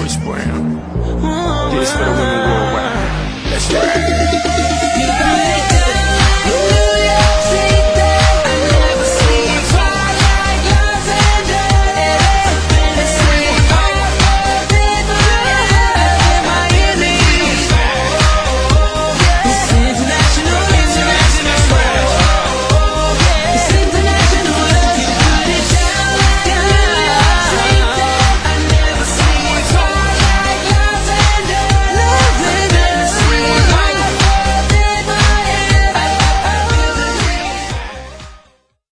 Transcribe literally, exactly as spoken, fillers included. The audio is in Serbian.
Chris Brown. This for the women worldwide. Let's ride.